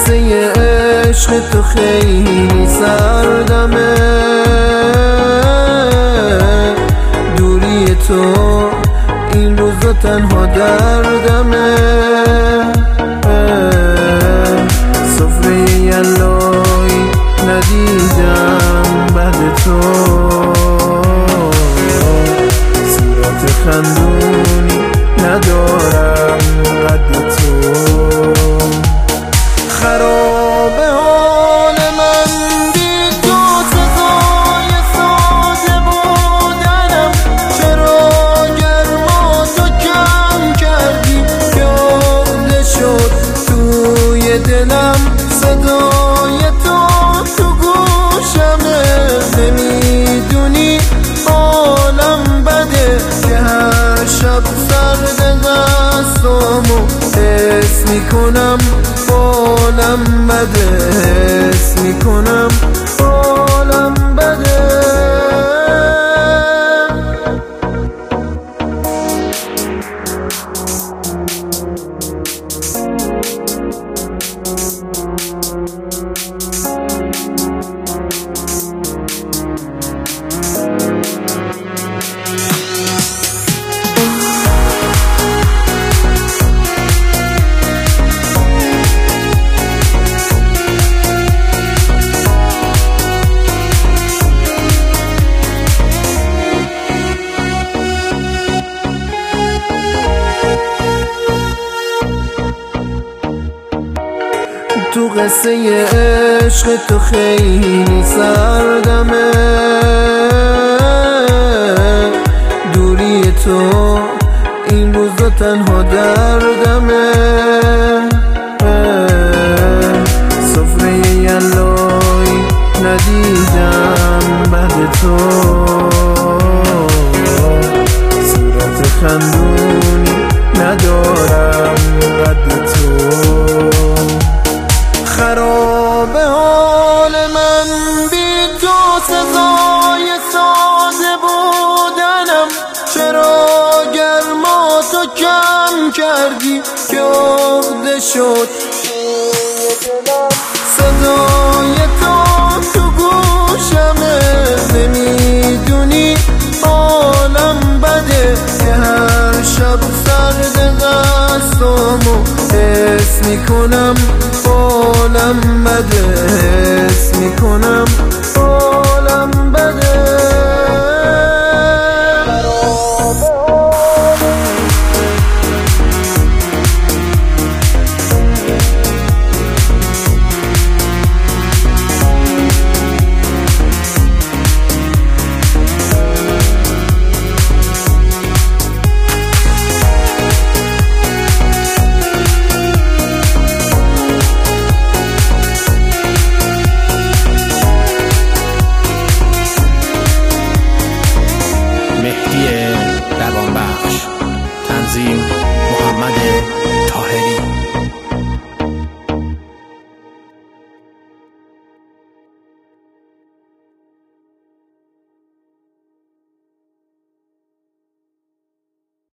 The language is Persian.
قصه عشق تو خیلی سردمه، دوری تو این روزا تنها دردمه. سفره یلایی ندیدم بعد تو، صورت خندونی ندارم قد تو. خرابه حال من بی تو، سزای ساده بودنم. چرا گرما تو کم کردی که عقده شد توی دلم. صدای تو گوشمه، نمیدونی حالم بده که هر شب سرد دستامو حس میکنم حالم بده، حس میکنم حالم بده. تو قصه عشق تو خیلی سردمه، دوری تو این روزا تنها دردمه. سفره یلایی ندیدم بعد تو، صورت خندونی ندارم قد تو. خرابه حال من بی تو، سزای ساده بودنم. چرا گرما تو کم کردی که عقده شد صدای تو گوشمه، نمیدونی حالم بده که هر شب سرد دستامو حس میکنم حالم بده، حس میکنم حالم بده. مهدی روانبخش، تنظیم